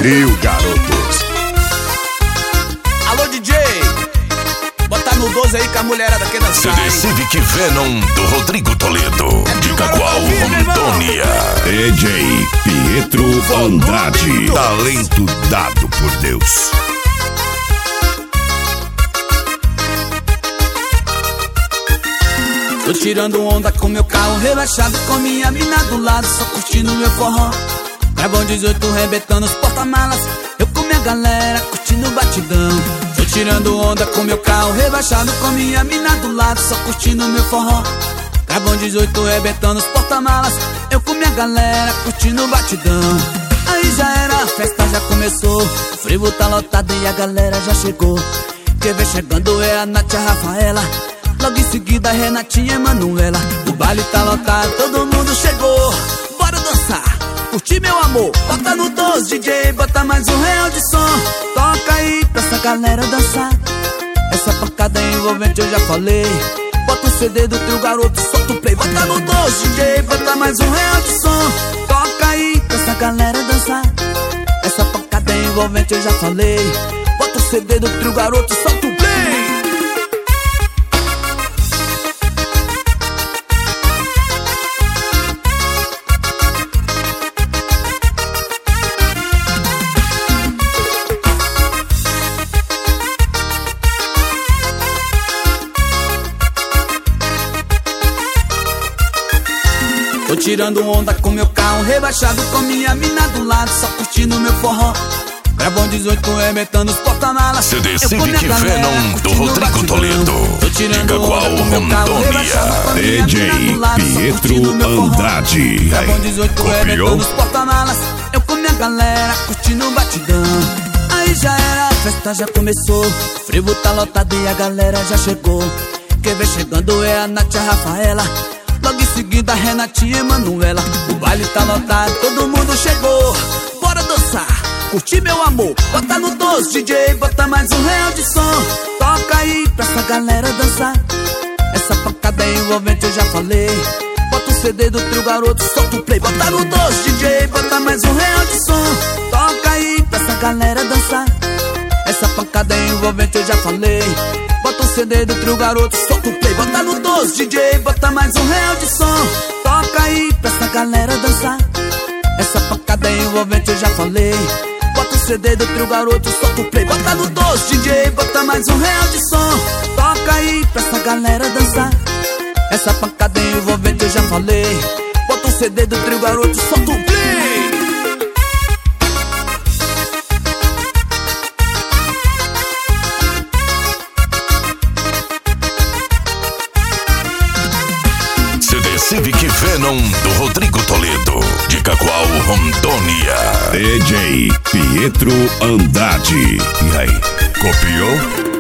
Trio Garotos. Alô, DJ, bota no 12 aí que a mulherada quer dançar. CD Civic Venom do Rodrigo Toledo, de Cacoal, Rondônia. DJ Pietro Andrade. Talento dado por Deus. Tô tirando onda com meu carro rebaixado, com minha mina do lado, só curtindo meu forró. Gravão 18 rebentando os porta-malas, eu com minha galera curtindo o batidão. Tô tirando onda com meu carro rebaixado, com minha mina do lado, só curtindo meu forró. Gravão 18 rebentando os porta-malas, eu com minha galera curtindo o batidão. Aí já era, a festa já começou, o frevo tá lotado e a galera já chegou. Quem vem chegando é a Nath e a Rafaela, logo em seguida a Renatinha e Manuela. O baile tá lotado, todo mundo chegou. Bora dançar, curtir meu amor. Bota no 12, DJ, bota mais R$1 de som. Toca aí pra essa galera dançar. Essa pancada envolvente eu já falei. Bota o CD do Trio Garoto, solta o play. Bota no 12, DJ, bota mais R$1 de som. Toca aí pra essa galera dançar. Essa pancada envolvente eu já falei. Bota o CD do Trio Garoto, solta o play. Tô tirando onda com meu carro rebaixado, com minha mina do lado, só curtindo meu forró. Gravão 18 rebentando os porta-malas, CD Civic Venom do Rodrigo Toledo, de Cacoal, Rondônia. DJ Pietro Andrade. Gravão 18 rebentando os porta-malas, eu com minha galera curtindo o batidão. Aí já era, a festa já começou, o frevo tá lotado e a galera já chegou. Quem vem chegando é a Nath e a Rafaela, logo em seguida a Renatinha e Manuela. O baile tá lotado, todo mundo chegou. Bora dançar, curtir meu amor. Bota no 12, DJ, bota mais R$1 de som. Toca aí pra essa galera dançar. Essa pancada envolvente eu já falei. Bota o CD do Trio Garoto, solta o play. Bota no 12, DJ, bota mais R$1 de som. Toca aí pra essa galera dançar. Essa pancada envolvente eu já falei. Bota o CD do Trio Garoto, solta o play. Bota no 12, DJ, bota mais R$1 de som. Toca aí pra essa galera dançar. Essa pancada envolvente eu já falei. Bota o CD do Trio Garoto, solta o play. Bota no 12, DJ, bota mais R$1 de som. Toca aí pra essa galera dançar. Essa pancada envolvente eu já falei. Bota o CD do Trio Garoto, solta o play. Civic Venom do Rodrigo Toledo, de Cacoal, Rondônia. DJ Pietro Andrade. E aí, copiou?